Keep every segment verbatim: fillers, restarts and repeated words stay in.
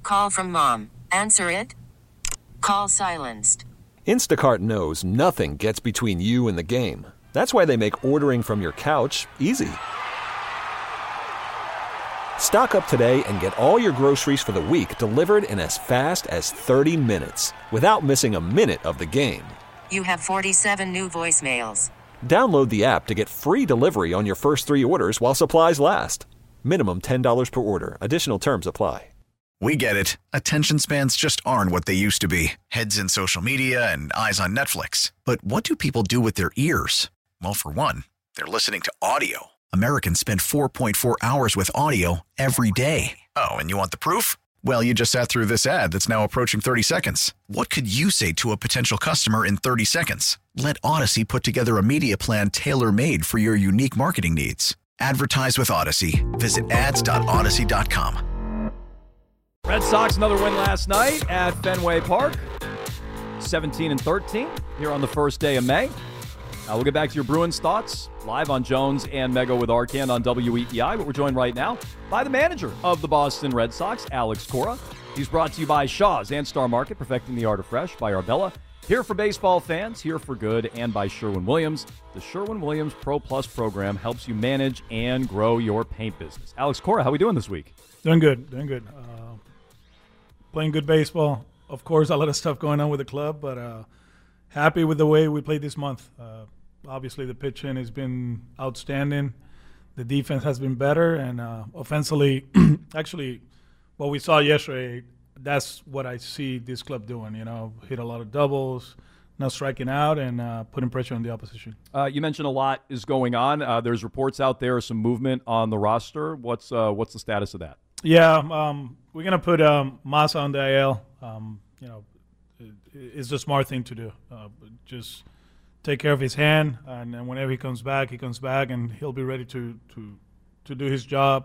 Call from mom. Answer it. Call silenced. Instacart knows nothing gets between you and the game. That's why they make ordering from your couch easy. Stock up today and get all your groceries for the week delivered in as fast as thirty minutes without missing a minute of the game. You have forty-seven new voicemails. Download the app to get free delivery on your first three orders while supplies last. Minimum ten dollars per order. Additional terms apply. We get it. Attention spans just aren't what they used to be. Heads in social media and eyes on Netflix. But what do people do with their ears? Well, for one, they're listening to audio. Americans spend four point four hours with audio every day. Oh, and you want the proof? Well, you just sat through this ad that's now approaching thirty seconds. What could you say to a potential customer in thirty seconds? Let Odyssey put together a media plan tailor-made for your unique marketing needs. Advertise with Odyssey. Visit ads dot odyssey dot com. Red Sox, another win last night at Fenway Park. seventeen and thirteen here on the first day of May. Uh, we'll get back to your Bruins thoughts live on Jones and Mego with Arcand on W E E I. But we're joined right now by the manager of the Boston Red Sox, Alex Cora. He's brought to you by Shaw's and Star Market, perfecting the art of fresh, by Arbella. Here for baseball fans, here for good, and by Sherwin-Williams. The Sherwin-Williams Pro Plus program helps you manage and grow your paint business. Alex Cora, how are we doing this week? Doing good, doing good. Uh, playing good baseball. Of course, a lot of stuff going on with the club, but uh, happy with the way we played this month. Uh, obviously, the pitching has been outstanding. The defense has been better, and uh, offensively, actually, what we saw yesterday, that's what I see this club doing. You know, hit a lot of doubles, not striking out, and uh, putting pressure on the opposition. Uh, you mentioned a lot is going on. Uh, there's reports out there, some movement on the roster. What's uh, what's the status of that? Yeah, um, we're gonna put um, Massa on the I L. Um, you know, it, it's the smart thing to do. Uh, just take care of his hand, and, and whenever he comes back, he comes back, and he'll be ready to to to do his job.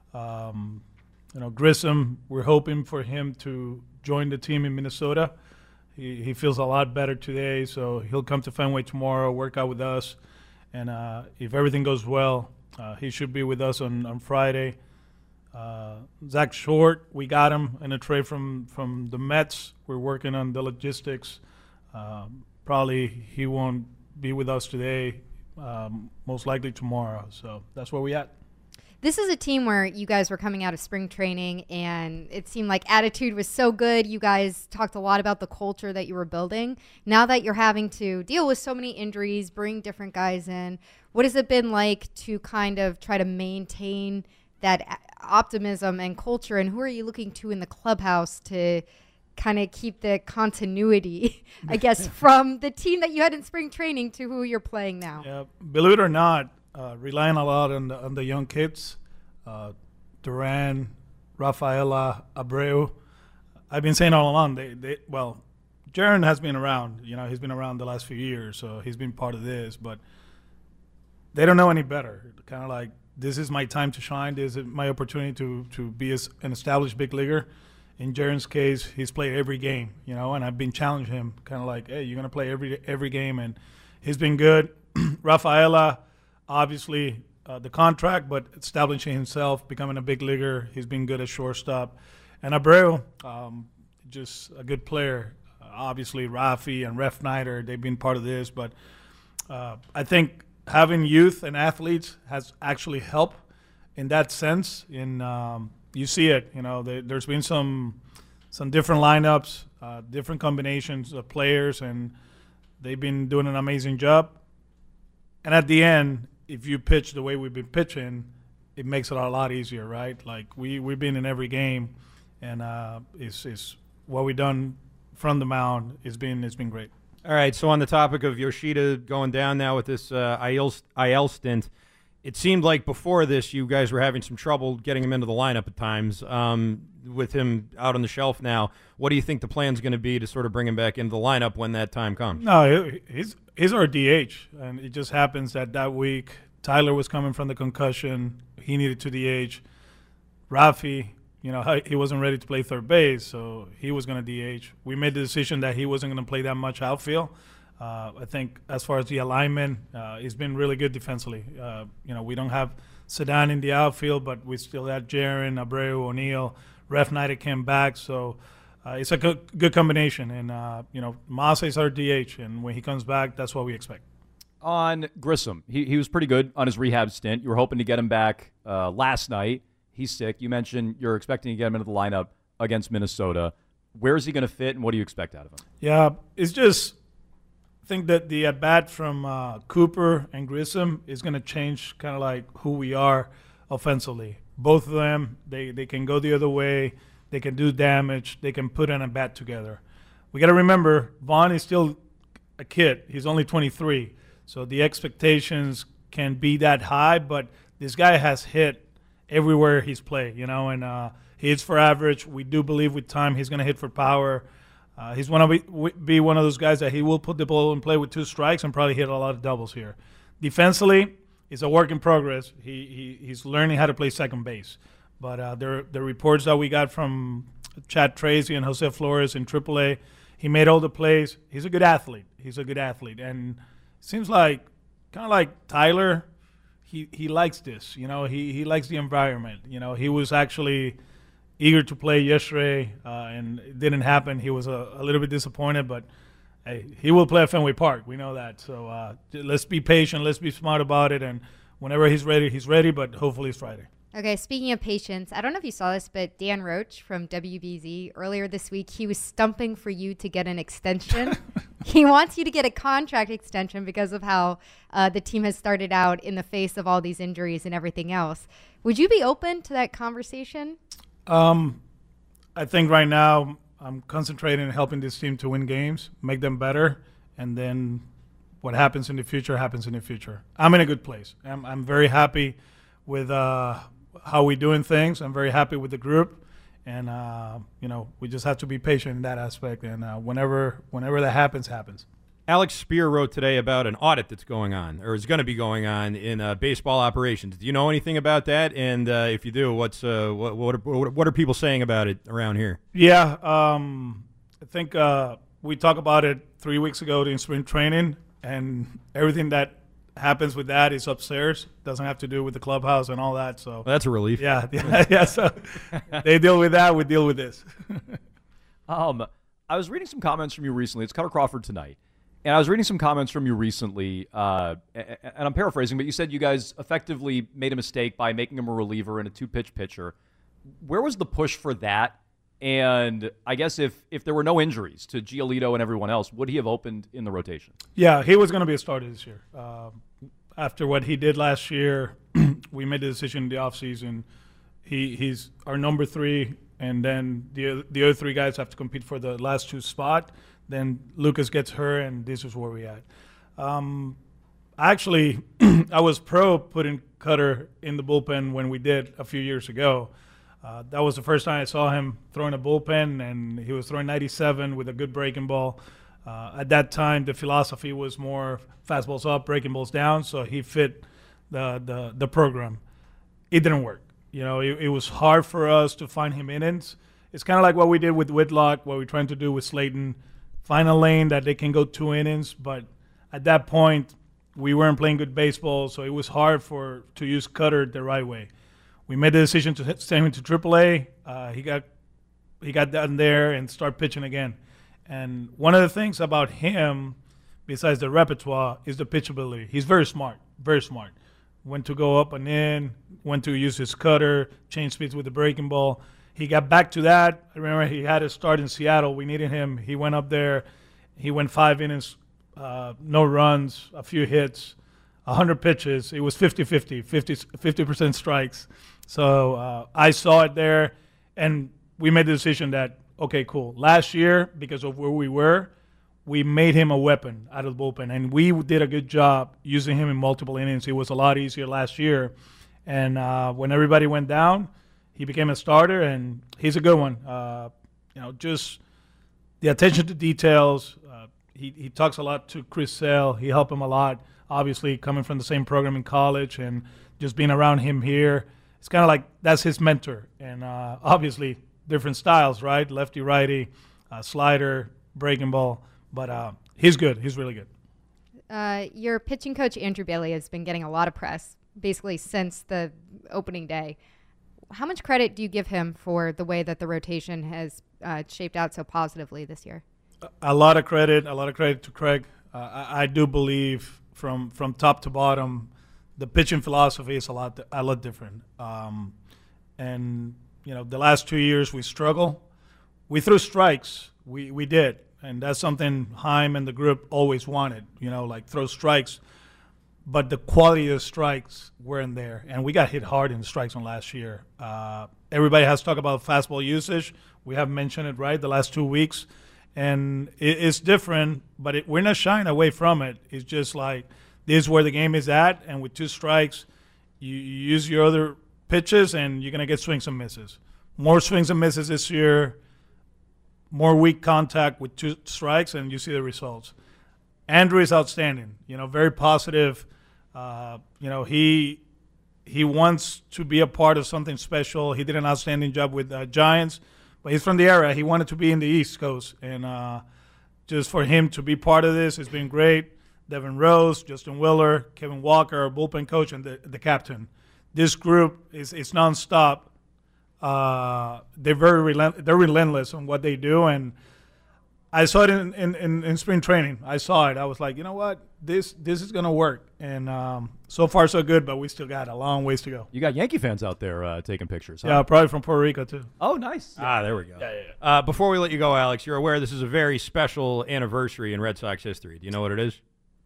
Um, You know, Grissom, we're hoping for him to join the team in Minnesota. He he feels a lot better today, so he'll come to Fenway tomorrow, work out with us. And uh, if everything goes well, uh, he should be with us on, on Friday. Uh, Zach Short, we got him in a trade from, from the Mets. We're working on the logistics. Um, probably he won't be with us today, um, most likely tomorrow. So that's where we at. This is a team where you guys were coming out of spring training, and it seemed like attitude was so good. You guys talked a lot about the culture that you were building. Now that you're having to deal with so many injuries, bring different guys in, what has it been like to kind of try to maintain that optimism and culture, and who are you looking to in the clubhouse to kind of keep the continuity, I guess, from the team that you had in spring training to who you're playing now? Yeah, believe it or not, Uh, relying a lot on the, on the young kids, uh, Duran, Rafaela, Abreu. I've been saying all along, they, they well, Jaron has been around. You know, he's been around the last few years, so he's been part of this. But they don't know any better. Kind of like, this is my time to shine. This is my opportunity to to be an established big leaguer. In Jaron's case, he's played every game, you know, and I've been challenging him, kind of like, hey, you're going to play every every game. And he's been good. Rafaela, obviously, uh, the contract, but establishing himself, becoming a big leaguer. He's been good at shortstop. And Abreu, um, just a good player. Uh, obviously, Rafi and Ref Snyder, they've been part of this. But uh, I think having youth and athletes has actually helped in that sense. In um, you see it, you know, they, there's been some some different lineups, uh, different combinations of players, and they've been doing an amazing job. And at the end, if you pitch the way we've been pitching, it makes it a lot easier, right? Like we we've been in every game, and uh, it's it's what we've done from the mound. It's been it's been great. All right. So on the topic of Yoshida going down now with this uh, I L I L stint, it seemed like before this you guys were having some trouble getting him into the lineup at times. Um, with him out on the shelf now, what do you think the plan's going to be to sort of bring him back into the lineup when that time comes? No, he's he's our D H, and it just happens that that week Tyler was coming from the concussion. He needed to D H. Rafi, you know, he wasn't ready to play third base, so he was going to D H. We made the decision that he wasn't going to play that much outfield. Uh, I think as far as the alignment, uh, he's been really good defensively. Uh, you know, we don't have Sedan in the outfield, but we still have Jaron, Abreu, O'Neill, Ref Knight came back, so uh, it's a good, good combination. And, uh, you know, Masa is our D H, and when he comes back, that's what we expect. On Grissom, he, he was pretty good on his rehab stint. You were hoping to get him back uh, last night. He's sick. You mentioned you're expecting to get him into the lineup against Minnesota. Where is he going to fit, and what do you expect out of him? Yeah, it's just I think that the at-bat from uh, Cooper and Grissom is going to change kind of like who we are offensively. Both of them, they, they can go the other way. They can do damage. They can put an at-bat together. We got to remember, Vaughn is still a kid. He's only twenty-three. So the expectations can be that high, but this guy has hit everywhere he's played, you know, and uh, he hits for average. We do believe with time he's going to hit for power. Uh, he's going to be one of those guys that he will put the ball in play with two strikes and probably hit a lot of doubles here. Defensively, it's a work in progress. He, he He's learning how to play second base. But uh, there, the reports that we got from Chad Tracy and Jose Flores in triple A, he made all the plays. He's a good athlete. He's a good athlete. And it seems like kind of like Tyler, he, he likes this. You know, he, he likes the environment. You know, he was actually eager to play yesterday, uh, and it didn't happen. He was a, a little bit disappointed, but hey, he will play at Fenway Park. We know that. So uh, let's be patient. Let's be smart about it. And whenever he's ready, he's ready, but hopefully it's Friday. Okay, speaking of patience, I don't know if you saw this, but Dan Roach from W B Z earlier this week, he was stumping for you to get an extension. He wants you to get a contract extension because of how uh, the team has started out in the face of all these injuries and everything else. Would you be open to that conversation? Um, I think right now I'm concentrating on helping this team to win games, make them better, and then what happens in the future happens in the future. I'm in a good place. I'm, I'm very happy with uh, how we're doing things. I'm very happy with the group, and uh, you know, we just have to be patient in that aspect. And uh, whenever whenever that happens, happens. Alex Spear wrote today about an audit that's going on, or is going to be going on, in uh, baseball operations. Do you know anything about that? And uh, if you do, what's uh, what what are, what are people saying about it around here? Yeah, um, I think uh, we talked about it three weeks ago in spring training, and everything that happens with that is upstairs. Doesn't have to do with the clubhouse and all that. So well, that's a relief. Yeah, yeah, yeah. So they deal with that. We deal with this. um, I was reading some comments from you recently. It's Cutter Crawford tonight. And I was reading some comments from you recently, uh, and I'm paraphrasing, but you said you guys effectively made a mistake by making him a reliever and a two-pitch pitcher. Where was the push for that? And I guess if, if there were no injuries to Giolito and everyone else, would he have opened in the rotation? Yeah, he was going to be a starter this year. Uh, after what he did last year, we made the decision in the offseason. He, he's our number three, and then the, the other three guys have to compete for the last two spot. Then Lucas gets hurt, and this is where we at. Um, actually, I was pro putting Cutter in the bullpen when we did a few years ago. Uh, that was the first time I saw him throwing a bullpen, and he was throwing ninety-seven with a good breaking ball. Uh, at that time, the philosophy was more fastballs up, breaking balls down, so he fit the the, the program. It didn't work. You know, it, it was hard for us to find him innings. It's kind of like what we did with Whitlock, what we're trying to do with Slayton. Find a lane that they can go two innings, but at that point, we weren't playing good baseball, so it was hard for to use Cutter the right way. We made the decision to send him to triple A. Uh, he got he got down there and start pitching again. And one of the things about him, besides the repertoire, is the pitchability. He's very smart, very smart. When to go up and in, when to use his cutter, change speeds with the breaking ball. He got back to that. I remember he had a start in Seattle. We needed him. He went up there. He went five innings, uh, no runs, a few hits, one hundred pitches. It was fifty-fifty, fifty percent strikes. So uh, I saw it there, and we made the decision that, okay, cool. Last year, because of where we were, we made him a weapon out of the bullpen, and we did a good job using him in multiple innings. It was a lot easier last year. And uh, when everybody went down, he became a starter, and he's a good one. Uh, you know, just the attention to details. Uh, he, he talks a lot to Chris Sale. He helped him a lot, obviously, coming from the same program in college and just being around him here. It's kind of like that's his mentor. And uh, obviously, different styles, right? Lefty, righty, uh, slider, breaking ball. But uh, he's good. He's really good. Uh, your pitching coach, Andrew Bailey, has been getting a lot of press basically since the opening day. how much credit do you give him for the way that the rotation has uh, shaped out so positively this year? A lot of credit, a lot of credit to Craig. Uh, I, I do believe from from top to bottom, the pitching philosophy is a lot a lot different. Um, and you know, the last two years we struggle. We threw strikes. We we did, and that's something Chaim and the group always wanted. You know, like throw strikes. But the quality of the strikes weren't there, and we got hit hard in the strikes on last year. Uh, everybody has talked about fastball usage. We have mentioned it, right, the last two weeks. And it, it's different, but it, we're not shying away from it. It's just like this is where the game is at, and with two strikes, you, you use your other pitches, and you're going to get swings and misses. More swings and misses this year, more weak contact with two strikes, and you see the results. Andrew is outstanding, you know, very positive. Uh, you know, he he wants to be a part of something special. He did an outstanding job with uh, Giants, but he's from the area. He wanted to be in the East Coast, and uh, just for him to be part of this has been great. Devin Rose, Justin Willer, Kevin Walker, our bullpen coach, and the, the captain. This group is it's nonstop. Uh, they're very relent- they're relentless on what they do, and I saw it in, in, in, in spring training. I saw it. I was like, you know what? This this is going to work. And um, so far, so good, but we still got a long ways to go. You got Yankee fans out there uh, taking pictures, huh? Yeah, probably from Puerto Rico, too. Oh, nice. Ah, there we go. Yeah, yeah, yeah. Uh, before we let you go, Alex, you're aware this is a very special anniversary in Red Sox history. Do you know what it is?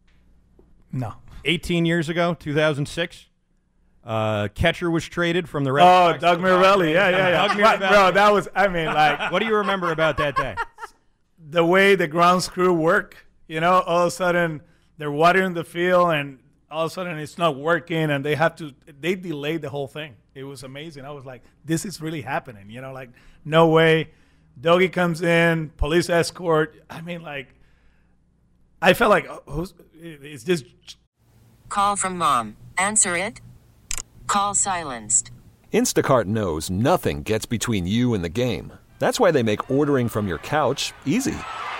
No. eighteen years ago, two thousand six, uh, catcher was traded from the Red Oh, Sox. Doug Mirabelli. Yeah, yeah, yeah. Doug Right, Mirabelli. bro, that was, I mean, like, What do you remember about that day? the way the grounds crew work, you know, all of a sudden they're watering the field and all of a sudden it's not working and they have to, they delayed the whole thing. It was amazing. I was like, this is really happening, you know, like, no way. Dougie comes in, police escort. I mean, like, I felt like, oh, who's, is this? Call from mom. Answer it. Call silenced. Instacart knows nothing gets between you and the game. That's why they make ordering from your couch easy.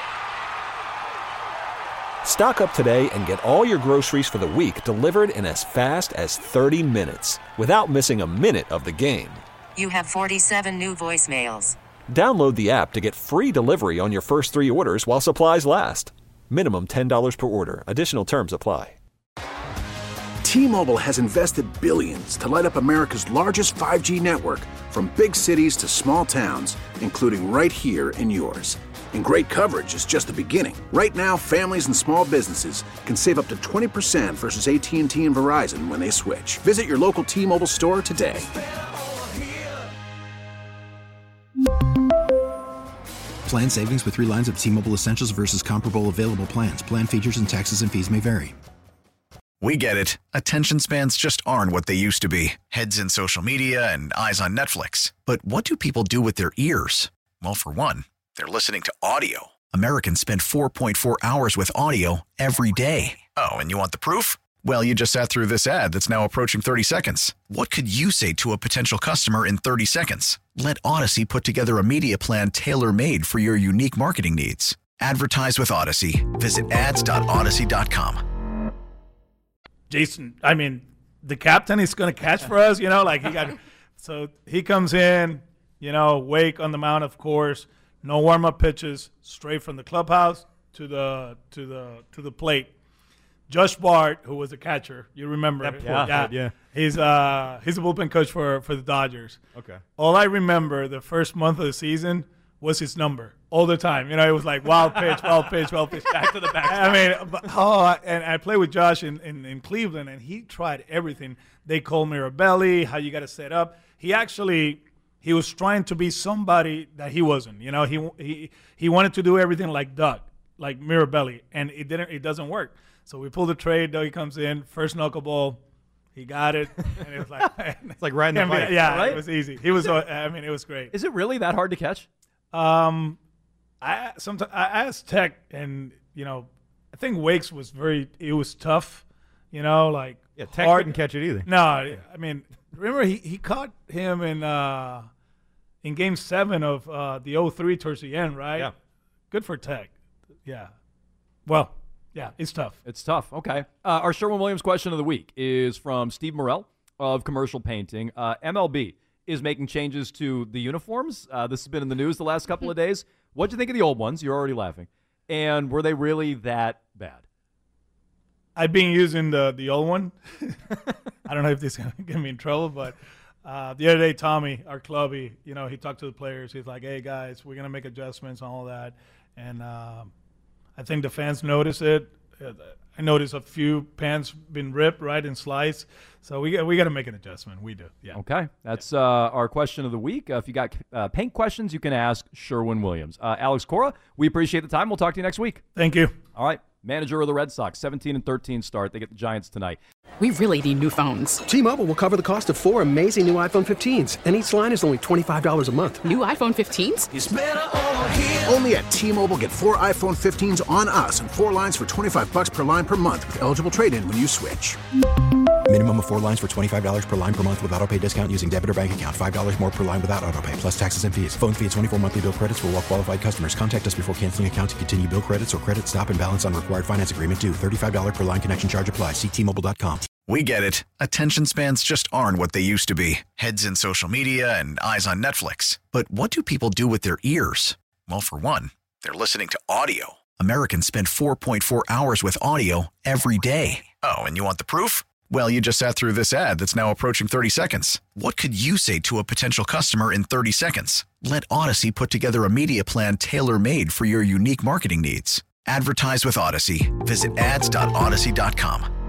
Stock up today and get all your groceries for the week delivered in as fast as thirty minutes without missing a minute of the game. You have forty-seven new voicemails. Download the app to get free delivery on your first three orders while supplies last. Minimum ten dollars per order. Additional terms apply. T-Mobile has invested billions to light up America's largest five G network, from big cities to small towns, including right here in yours. And great coverage is just the beginning. Right now, families and small businesses can save up to twenty percent versus A T and T and Verizon when they switch. Visit your local T-Mobile store today. Plan savings with three lines of T-Mobile Essentials versus comparable available plans. Plan features and taxes and fees may vary. We get it. Attention spans just aren't what they used to be. Heads in social media and eyes on Netflix. But what do people do with their ears? Well, for one, they're listening to audio. Americans spend four point four hours with audio every day. Oh, and you want the proof? Well, you just sat through this ad that's now approaching thirty seconds. What could you say to a potential customer in thirty seconds? Let Odyssey put together a media plan tailor-made for your unique marketing needs. Advertise with Odyssey. Visit ads dot odyssey dot com. Jason, I mean, the captain is going to catch for us, you know, like he got, so he comes in, you know, Wake on the mound, of course, no warm-up pitches, straight from the clubhouse to the to the to the plate. Josh Bart, who was a catcher, you remember? That poor yeah, kid, yeah. He's uh he's a bullpen coach for for the Dodgers. Okay. All I remember the first month of the season was his number all the time. You know, it was like wild pitch, wild pitch, wild pitch. Back to the back. I mean, but, oh, and I played with Josh in, in, in Cleveland, and he tried everything. They called Mirabelli, how you got to set up. He actually, he was trying to be somebody that he wasn't. You know, he he he wanted to do everything like Doug, like Mirabelli, and it didn't. It doesn't work. So we pulled the trade. Dougie comes in, first knuckleball. He got it, and it was like it's like riding the bike. Yeah, right? It was easy. He was. I mean, it was great. Is it really that hard to catch? Um, I sometimes I asked Tech, and you know, I think Wakes was very. It was tough, you know, like yeah. Tech hard. couldn't catch it either. No, I mean, remember he, he caught him in uh in Game Seven of uh, the oh three towards the end, right? Yeah. Good for Tech. Yeah. Well, yeah, it's tough. It's tough. Okay. Uh, our Sherwin-Williams question of the week is from Steve Morrell of Commercial Painting. Uh, M L B is making changes to the uniforms. Uh, this has been in the news the last couple of days. What'd you think of the old ones? You're already laughing. And were they really that bad? I've been using the the old one. I don't know if this is going to get me in trouble, but uh, the other day, Tommy, our clubby, you know, he talked to the players. He's like, hey, guys, we're going to make adjustments and all that. And uh, I think the fans notice it. I noticed a few pants been ripped, right, and sliced. So we we got to make an adjustment. We do, yeah. Okay, that's uh, our question of the week. Uh, if you got uh, paint questions, you can ask Sherwin-Williams. Uh, Alex Cora, we appreciate the time. We'll talk to you next week. Thank you. All right, manager of the Red Sox, seventeen and thirteen start. They get the Giants tonight. We really need new phones. T-Mobile will cover the cost of four amazing new iPhone fifteens, and each line is only twenty-five dollars a month. New iPhone fifteens? It's better over here. Only at T-Mobile, get four iPhone fifteens on us and four lines for twenty-five bucks per line per month with eligible trade-in when you switch. Minimum of four lines for twenty-five dollars per line per month with autopay discount using debit or bank account. five dollars more per line without autopay, plus taxes and fees. Phone fee at twenty-four monthly bill credits for well-qualified customers. Contact us before canceling account to continue bill credits or credit stop and balance on required finance agreement due. thirty-five dollars per line connection charge applies. See T Mobile dot com. We get it. Attention spans just aren't what they used to be. Heads in social media and eyes on Netflix. But what do people do with their ears? Well, for one, they're listening to audio. Americans spend four point four hours with audio every day. Oh, and you want the proof? Well, you just sat through this ad that's now approaching thirty seconds. What could you say to a potential customer in thirty seconds? Let Odyssey put together a media plan tailor-made for your unique marketing needs. Advertise with Odyssey. Visit ads dot odyssey dot com.